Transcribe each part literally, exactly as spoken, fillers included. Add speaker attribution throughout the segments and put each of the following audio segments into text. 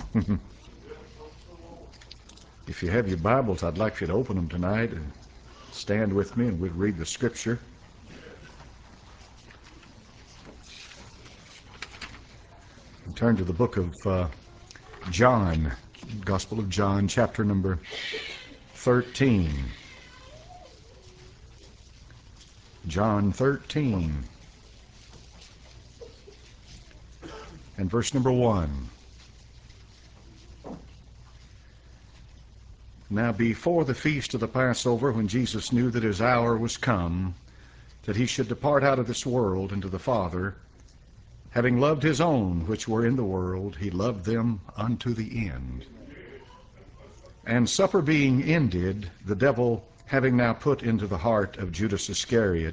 Speaker 1: If you have your Bibles, I'd like you to open them tonight and stand with me and we'll read the Scripture. And turn to the book of uh, John, Gospel of John, chapter number thirteen. John thirteen and verse number one. Now before the feast of the Passover, when Jesus knew that his hour was come, that he should depart out of this world into the Father, having loved his own which were in the world, he loved them unto the end. And supper being ended, the devil having now put into the heart of Judas Iscariot,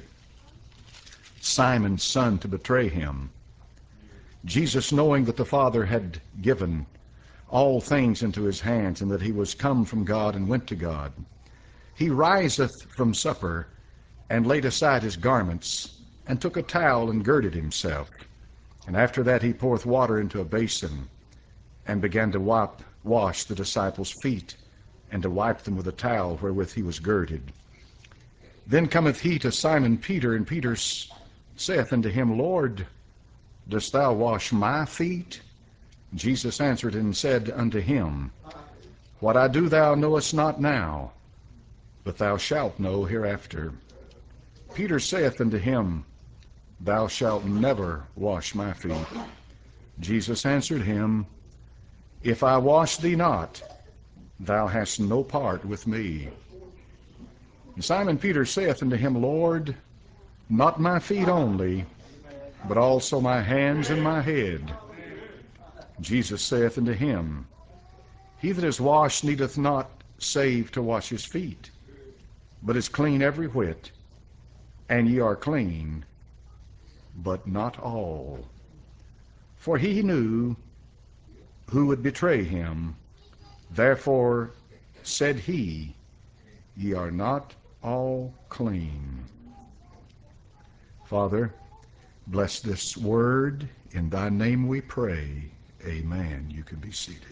Speaker 1: Simon's son, to betray him, Jesus, knowing that the Father had given all things into his hands, and that he was come from God and went to God, he riseth from supper, and laid aside his garments, and took a towel, and girded himself. And after that he poureth water into a basin, and began to wipe, wash the disciples' feet, and to wipe them with a towel wherewith he was girded. Then cometh he to Simon Peter, and Peter saith unto him, Lord, dost thou wash my feet? Jesus answered and said unto him, What I do thou knowest not now, but thou shalt know hereafter. Peter saith unto him, Thou shalt never wash my feet. Jesus answered him, If I wash thee not, thou hast no part with me. And Simon Peter saith unto him, Lord, not my feet only, but also my hands and my head. Jesus saith unto him, He that is washed needeth not save to wash his feet, but is clean every whit. And ye are clean, but not all. For he knew who would betray him. Therefore said he, Ye are not all clean. Father, bless this word. In thy name we pray. Amen. You can be seated.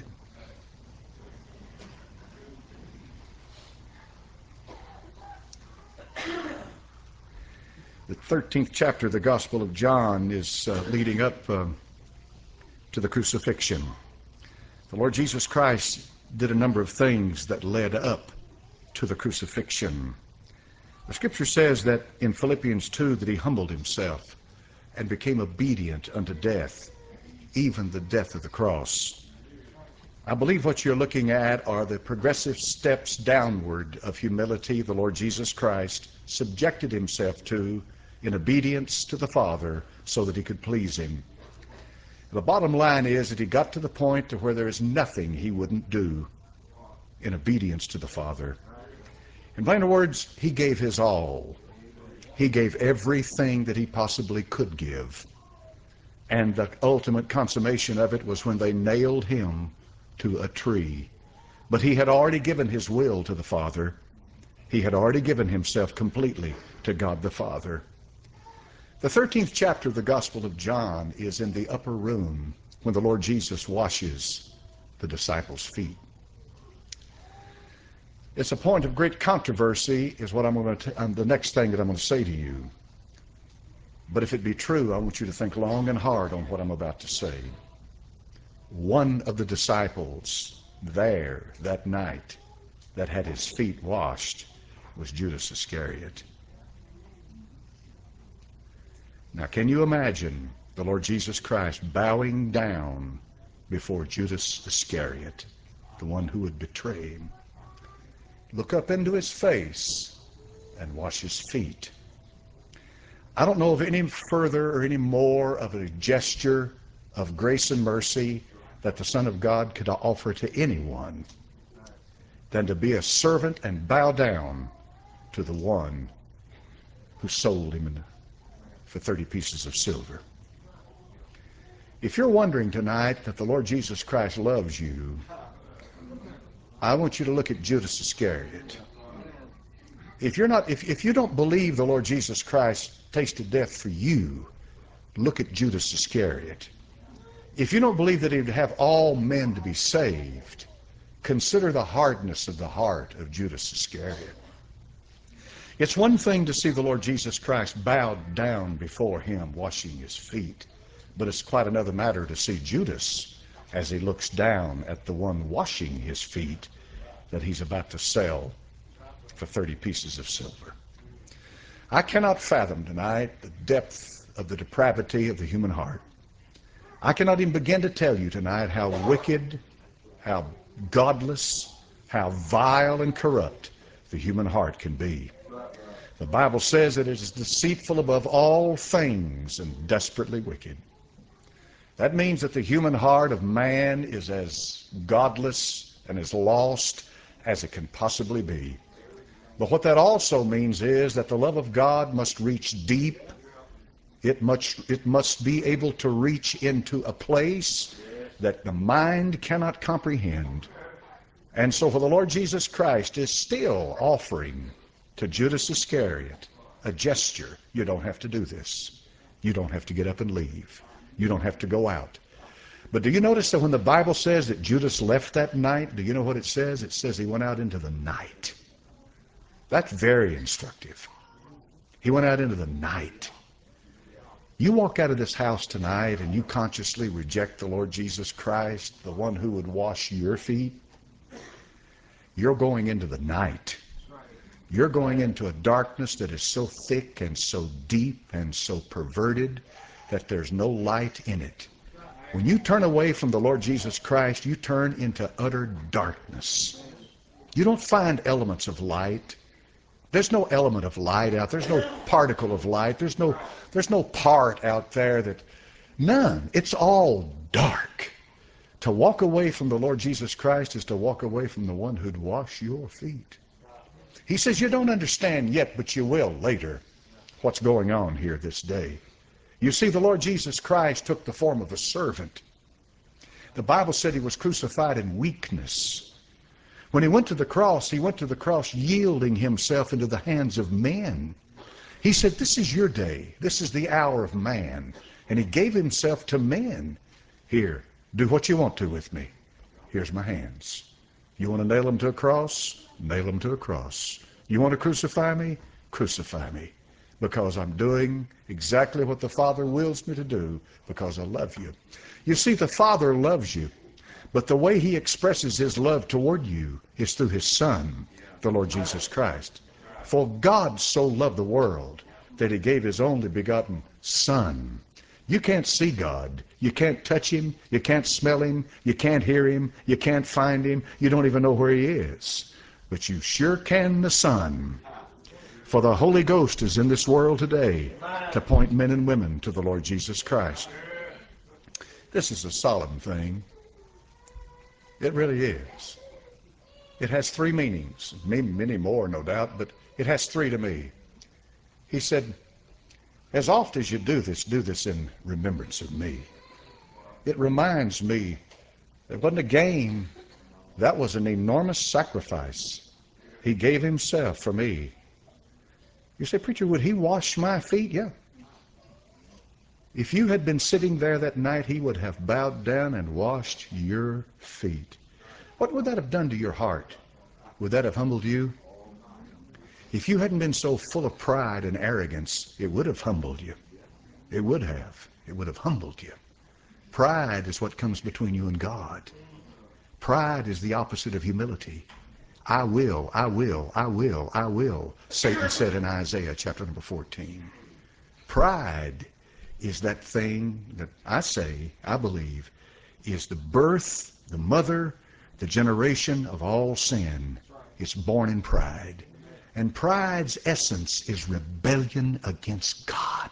Speaker 1: The thirteenth chapter of the Gospel of John is uh, leading up uh, to the crucifixion. The Lord Jesus Christ did a number of things that led up to the crucifixion. The Scripture says that in Philippians two that he humbled himself and became obedient unto death, even the death of the cross. I believe what you're looking at are the progressive steps downward of humility the Lord Jesus Christ subjected himself to in obedience to the Father so that he could please him. The bottom line is that he got to the point to where there is nothing he wouldn't do in obedience to the Father. In plain words, he gave his all. He gave everything that he possibly could give. And the ultimate consummation of it was when they nailed him to a tree. But he had already given his will to the Father. He had already given himself completely to God the Father. The thirteenth chapter of the Gospel of John is in the upper room when the Lord Jesus washes the disciples' feet. It's a point of great controversy, is what I'm going to, um, the next thing that I'm going to say to you. But if it be true, I want you to think long and hard on what I'm about to say. One of the disciples there that night that had his feet washed was Judas Iscariot. Now, can you imagine the Lord Jesus Christ bowing down before Judas Iscariot, the one who would betray him? Look up into his face and wash his feet. I don't know of any further or any more of a gesture of grace and mercy that the Son of God could offer to anyone than to be a servant and bow down to the one who sold him for thirty pieces of silver. If you're wondering tonight that the Lord Jesus Christ loves you, I want you to look at Judas Iscariot. If you're not, if, if you don't believe the Lord Jesus Christ tasted death for you, look at Judas Iscariot. If you don't believe that He would have all men to be saved, consider the hardness of the heart of Judas Iscariot. It's one thing to see the Lord Jesus Christ bowed down before Him, washing His feet, but it's quite another matter to see Judas as he looks down at the one washing his feet that he's about to sell for thirty pieces of silver. I cannot fathom tonight the depth of the depravity of the human heart. I cannot even begin to tell you tonight how wicked, how godless, how vile and corrupt the human heart can be. The Bible says that it is deceitful above all things and desperately wicked. That means that the human heart of man is as godless and as lost as it can possibly be. But what that also means is that the love of God must reach deep. It must, it must be able to reach into a place that the mind cannot comprehend. And so for the Lord Jesus Christ is still offering to Judas Iscariot a gesture. You don't have to do this. You don't have to get up and leave. You don't have to go out. But do you notice that when the Bible says that Judas left that night, do you know what it says? It says he went out into the night. That's very instructive. He went out into the night. You walk out of this house tonight and you consciously reject the Lord Jesus Christ, the one who would wash your feet, you're going into the night. You're going into a darkness that is so thick and so deep and so perverted that there's no light in it. When you turn away from the Lord Jesus Christ, you turn into utter darkness. You don't find elements of light. There's no element of light out. There's no particle of light. There's no, there's no part out there that, none. It's all dark. To walk away from the Lord Jesus Christ is to walk away from the one who'd wash your feet. He says, you don't understand yet, but you will later, what's going on here this day. You see, the Lord Jesus Christ took the form of a servant. The Bible said He was crucified in weakness. When He went to the cross, He went to the cross yielding Himself into the hands of men. He said, this is your day. This is the hour of man. And He gave Himself to men. Here, do what you want to with me. Here's my hands. You want to nail them to a cross? Nail them to a cross. You want to crucify me? Crucify me. Because I'm doing exactly what the Father wills me to do, because I love you. You see, the Father loves you, but the way He expresses His love toward you is through His Son, the Lord Jesus Christ. For God so loved the world that He gave His only begotten Son. You can't see God. You can't touch Him. You can't smell Him. You can't hear Him. You can't find Him. You don't even know where He is. But you sure can the Son. For the Holy Ghost is in this world today to point men and women to the Lord Jesus Christ. This is a solemn thing. It really is. It has three meanings, many more no doubt, but it has three to me. He said, as oft as you do this, do this in remembrance of me. It reminds me that wasn't a game. That was an enormous sacrifice. He gave Himself for me. You say, preacher, would He wash my feet? Yeah. If you had been sitting there that night, He would have bowed down and washed your feet. What would that have done to your heart? Would that have humbled you? If you hadn't been so full of pride and arrogance, it would have humbled you. It would have. It would have humbled you. Pride is what comes between you and God. Pride is the opposite of humility. I will, I will, I will, I will, Satan said in Isaiah chapter number fourteen. Pride is that thing that I say, I believe, is the birth, the mother, the generation of all sin. It's born in pride. And pride's essence is rebellion against God.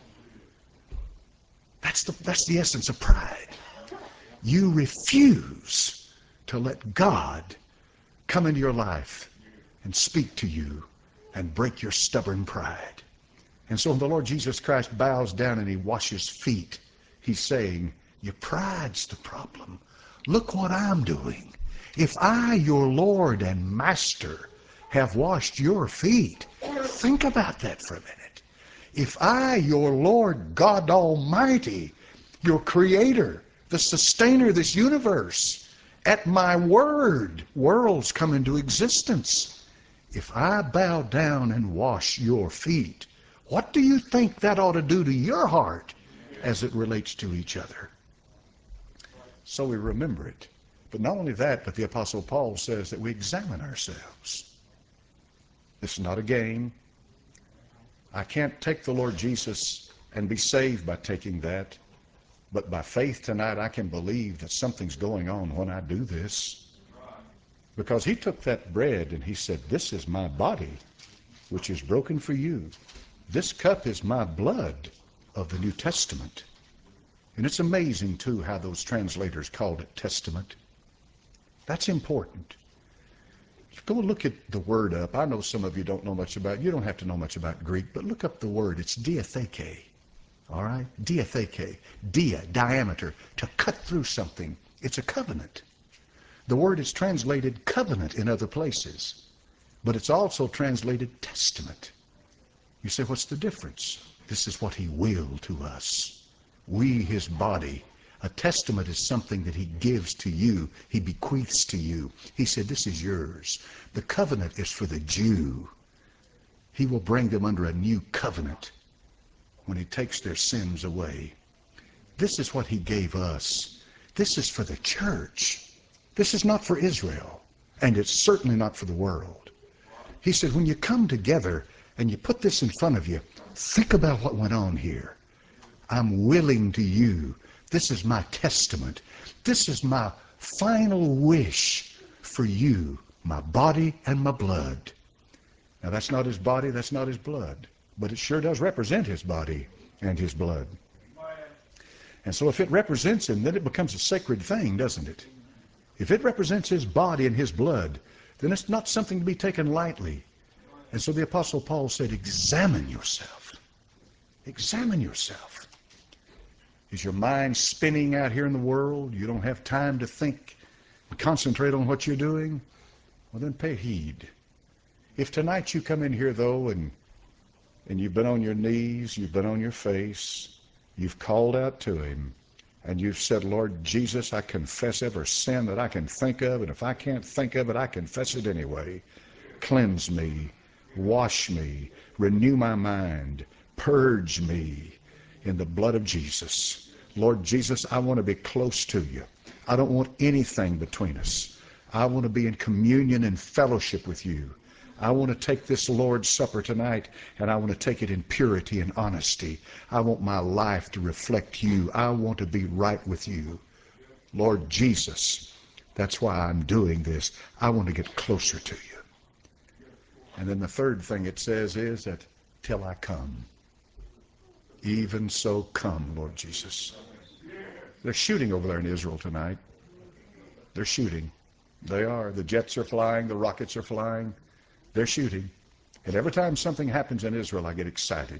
Speaker 1: That's the, that's the essence of pride. You refuse to let God come into your life and speak to you and break your stubborn pride. And so when the Lord Jesus Christ bows down and He washes feet, He's saying, your pride's the problem. Look what I'm doing. If I, your Lord and Master, have washed your feet, think about that for a minute. If I, your Lord God Almighty, your Creator, the sustainer of this universe. At my word, worlds come into existence. If I bow down and wash your feet, what do you think that ought to do to your heart as it relates to each other? So we remember it. But not only that, but the Apostle Paul says that we examine ourselves. This is not a game. I can't take the Lord Jesus and be saved by taking that. But by faith tonight, I can believe that something's going on when I do this. Because he took that bread and he said, this is my body, which is broken for you. This cup is my blood of the New Testament. And it's amazing, too, how those translators called it testament. That's important. Go look at the word up. I know some of you don't know much about it. You don't have to know much about Greek, but look up the word. It's diatheke. All right? Diatheke. Dia, diameter. To cut through something. It's a covenant. The word is translated covenant in other places, but it's also translated testament. You say, what's the difference? This is what he willed to us. We, his body. A testament is something that he gives to you. He bequeaths to you. He said, this is yours. The covenant is for the Jew. He will bring them under a new covenant when he takes their sins away. This is what he gave us. This is for the church. This is not for Israel, and it's certainly not for the world. He said, when you come together and you put this in front of you, think about what went on here. I'm willing to you. This is my testament. This is my final wish for you, my body and my blood. Now that's not his body, that's not his blood, but it sure does represent his body and his blood. And so if it represents him, then it becomes a sacred thing, doesn't it? If it represents his body and his blood, then it's not something to be taken lightly. And so the Apostle Paul said, examine yourself. Examine yourself. Is your mind spinning out here in the world? You don't have time to think and concentrate on what you're doing? Well, then pay heed. If tonight you come in here, though, and and you've been on your knees, you've been on your face, you've called out to him, and you've said, Lord Jesus, I confess every sin that I can think of, and if I can't think of it, I confess it anyway. Cleanse me, wash me, renew my mind, purge me in the blood of Jesus. Lord Jesus, I want to be close to you. I don't want anything between us. I want to be in communion and fellowship with you. I want to take this Lord's Supper tonight, and I want to take it in purity and honesty. I want my life to reflect you. I want to be right with you. Lord Jesus, that's why I'm doing this. I want to get closer to you. And then the third thing it says is that till I come. Even so come, Lord Jesus. They're shooting over there in Israel tonight. They're shooting. They are. The jets are flying. The rockets are flying. They're shooting. And every time something happens in Israel, I get excited.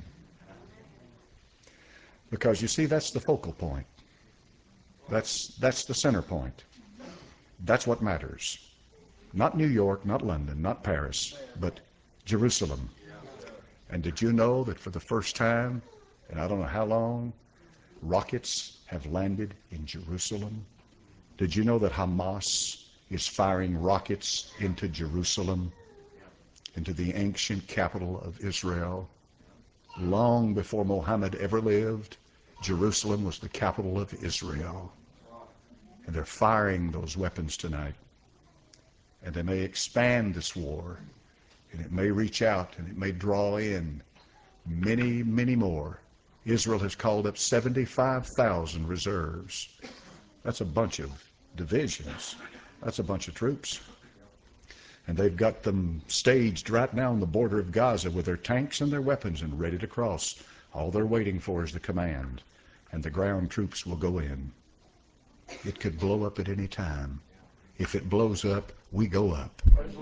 Speaker 1: Because you see, that's the focal point. That's, that's the center point. That's what matters. Not New York, not London, not Paris, but Jerusalem. And did you know that for the first time, and I don't know how long, rockets have landed in Jerusalem? Did you know that Hamas is firing rockets into Jerusalem, into the ancient capital of Israel? Long before Muhammad ever lived, Jerusalem was the capital of Israel. And they're firing those weapons tonight. And they may expand this war, and it may reach out, and it may draw in many, many more. Israel has called up seventy-five thousand reserves. That's a bunch of divisions. That's a bunch of troops. And they've got them staged right now on the border of Gaza with their tanks and their weapons and ready to cross. All they're waiting for is the command, and the ground troops will go in. It could blow up at any time. If it blows up, we go up.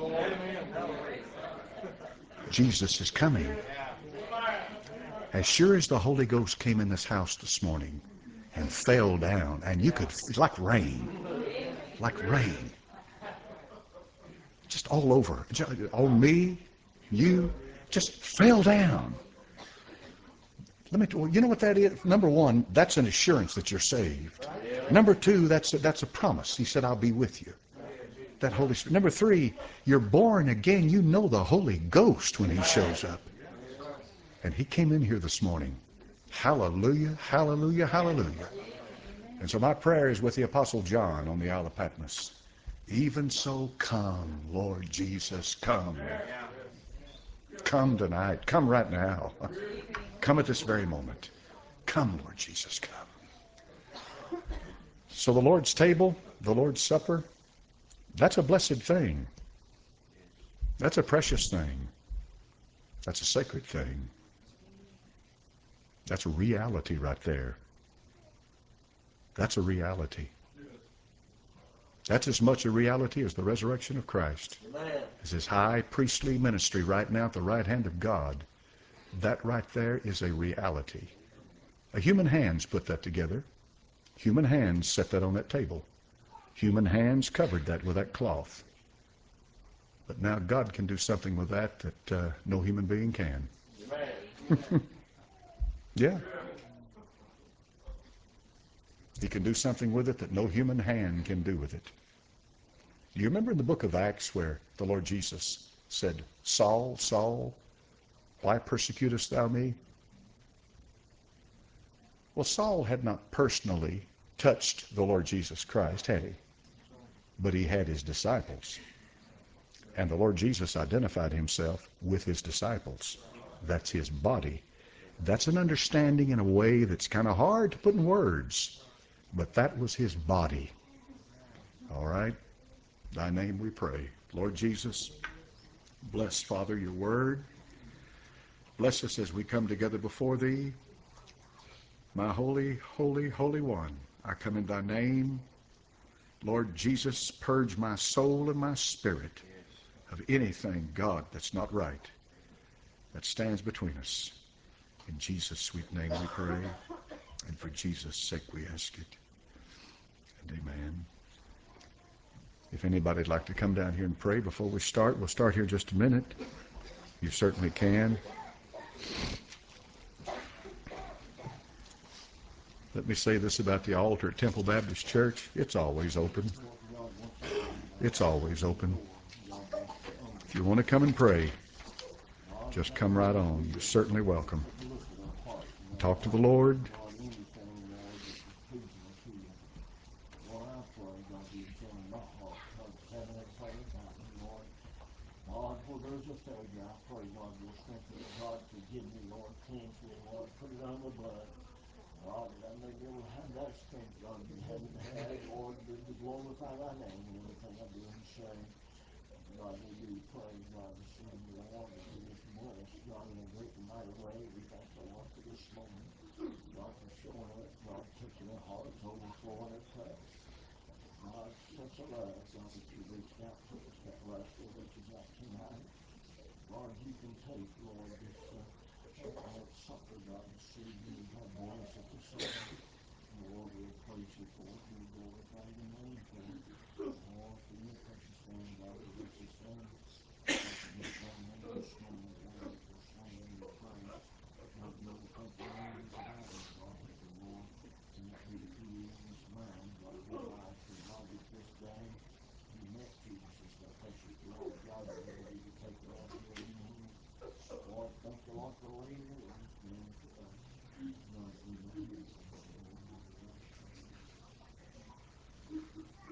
Speaker 1: Jesus is coming. As sure as the Holy Ghost came in this house this morning and fell down, and you could, like rain, like rain, just all over, on me, you, just fell down. Let me. Well, you know what that is? Number one, that's an assurance that you're saved. Number two, that's a, that's a promise. He said, "I'll be with you." That Holy Spirit. Number three, you're born again. You know the Holy Ghost when He shows up. And He came in here this morning. Hallelujah, hallelujah, hallelujah. And so my prayer is with the Apostle John on the Isle of Patmos. Even so, come, Lord Jesus, come. Come tonight. Come right now. Come at this very moment. Come, Lord Jesus, come. So the Lord's table, the Lord's supper, that's a blessed thing. That's a precious thing. That's a sacred thing. That's a reality right there. That's a reality. That's as much a reality as the resurrection of Christ. As His high priestly ministry right now at the right hand of God. That right there is a reality. A human hands put that together. Human hands set that on that table. Human hands covered that with that cloth. But now God can do something with that that uh, no human being can. Yeah. He can do something with it that no human hand can do with it. Do you remember in the book of Acts where the Lord Jesus said, "Saul, Saul, why persecutest thou me?" Well, Saul had not personally touched the Lord Jesus Christ, had he? But he had his disciples. And the Lord Jesus identified Himself with His disciples. That's His body. That's an understanding in a way that's kind of hard to put in words. But that was His body. All right? Thy name we pray. Lord Jesus, bless, Father, Your word. Bless us as we come together before Thee. My holy, holy, holy one, I come in Thy name. Lord Jesus, purge my soul and my spirit of anything, God, that's not right, that stands between us. In Jesus' sweet name we pray, and for Jesus' sake we ask it. And amen. If anybody'd like to come down here and pray before we start, we'll start here in just a minute. You certainly can. Let me say this about the altar at Temple Baptist Church. It's always open. It's always open. If you want to come and pray, just come right on. You're certainly welcome. Talk to the Lord.
Speaker 2: God, for there's a failure, I pray, God, you'll strengthen me. God, forgive me, Lord, cleanse me, Lord, put it under the blood. God, that I may be able to have that strength, God, be heaven to heaven, Lord, to, to glorify Thy name in everything I do and say. God, we do pray, God, this evening, Lord, that you just bless, God, in a great and mighty way. We thank the Lord for this moment. God, for showing us, God, touching their hearts, overflowing their cups. God, such a love, God, that you reached out to us, that love still reaches out tonight. Lord, you can take, Lord, this uh, Lord, supper, God, this evening, God, bless it this evening. Lord, we'll praise you for it. We'll glorify your name for it. Lord, for your precious name, God, we bless this name. God, for this young man this morning, Lord, for singing your praise. God, know what the name is about him, God, help him, Lord. And that be the key in his mind, God, realize that, God, that this day he met Jesus, that precious blood, God, that he needed to take it off here in him. Lord, thank you, Lord, for laying your life down for us. God, we love you.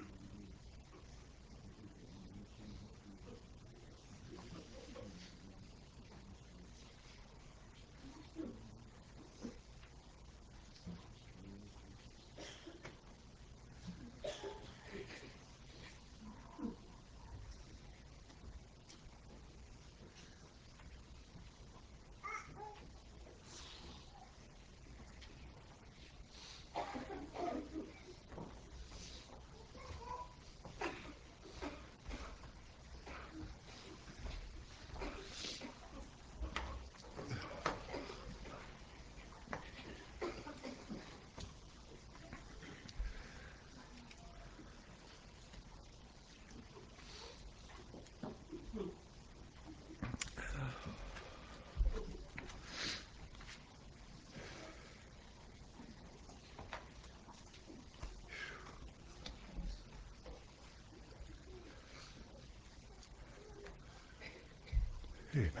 Speaker 1: Amen.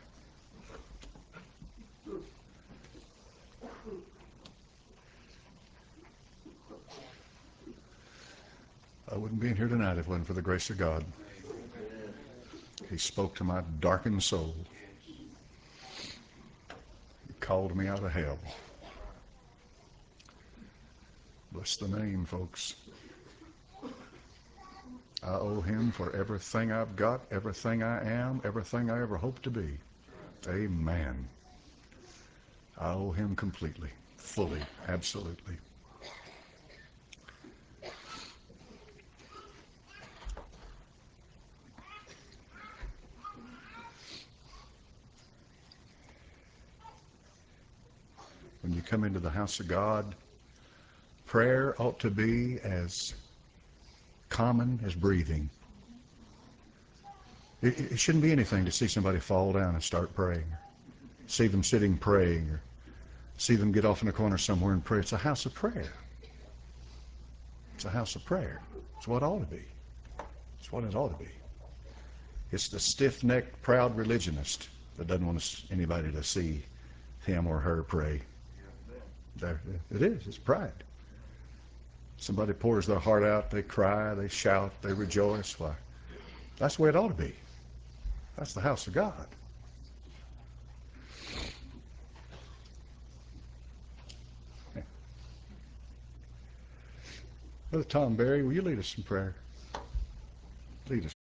Speaker 1: I wouldn't be in here tonight if it wasn't for the grace of God. He spoke to my darkened soul. He called me out of hell. Bless the name, folks. I owe him for everything I've got, everything I am, everything I ever hope to be. Amen. I owe him completely, fully, absolutely. When you come into the house of God, prayer ought to be as common as breathing. It, it shouldn't be anything to see somebody fall down and start praying, see them sitting praying, or see them get off in a corner somewhere and pray. It's a house of prayer. It's a house of prayer. It's what it ought to be. It's what it ought to be. It's the stiff-necked, proud religionist that doesn't want anybody to see him or her pray. There, it is. It's pride. Somebody pours their heart out, they cry, they shout, they rejoice. Why, that's the way it ought to be. That's the house of God. Brother Tom Berry, will you lead us in prayer? Lead us.